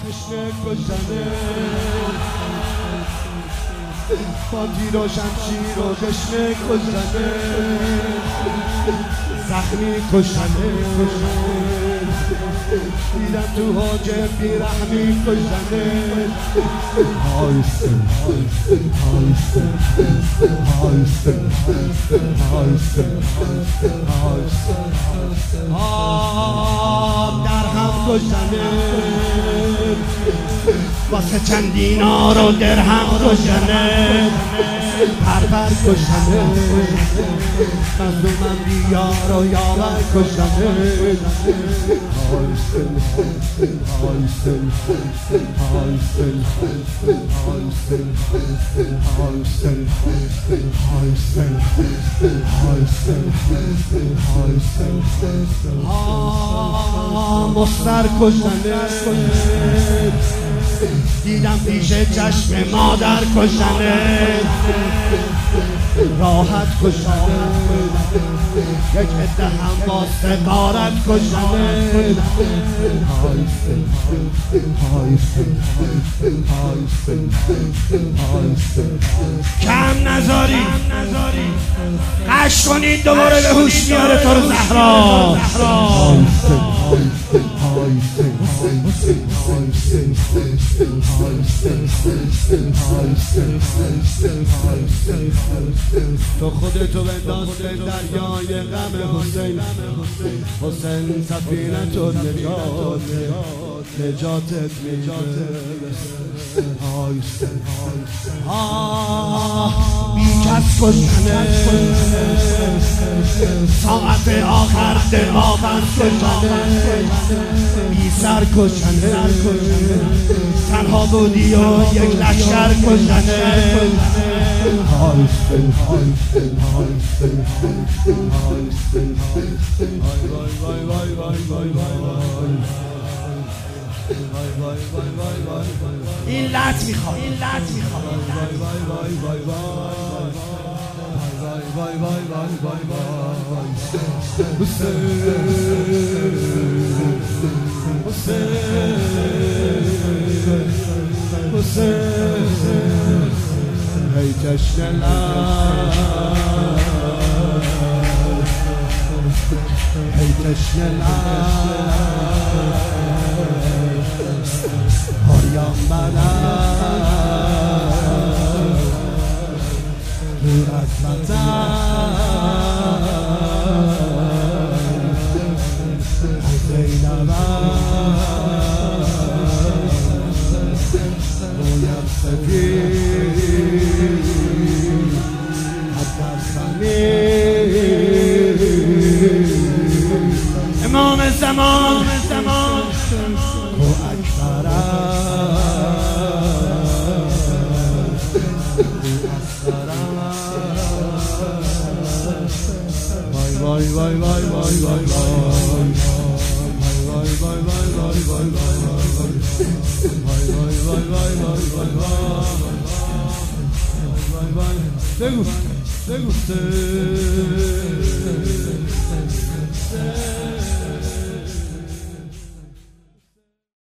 تشنه کشنه با تیر و شمشیر و تشنه کشنه زخمی کشنه دیدم تو حاجب بیرحمی کشنه در هم کشنه واسه چند دینار و درهم کشنه پرپر کشنه مظلومم بیار و یاور کشنه مستر کشنه دیدم پیش چشم مادر کشنه راحت کشنه یک عده هم واسه غارت کشنه کم نذاری قش کنید دوباره به هوش میاره تو رو زهرا تو خودتو بنداز به دریای غم حسین حسین سفینه تو نجاتت بی کس کشنه ساعت آخر دماغم کشنه بی سر کشنه تنها بودی و یک لشکر کشنه این لط میخواد هی تشنه هریان بلد دور از وطن زینبم رویم سفید امام زمان تو اکبر وای وای وای وای وای بگو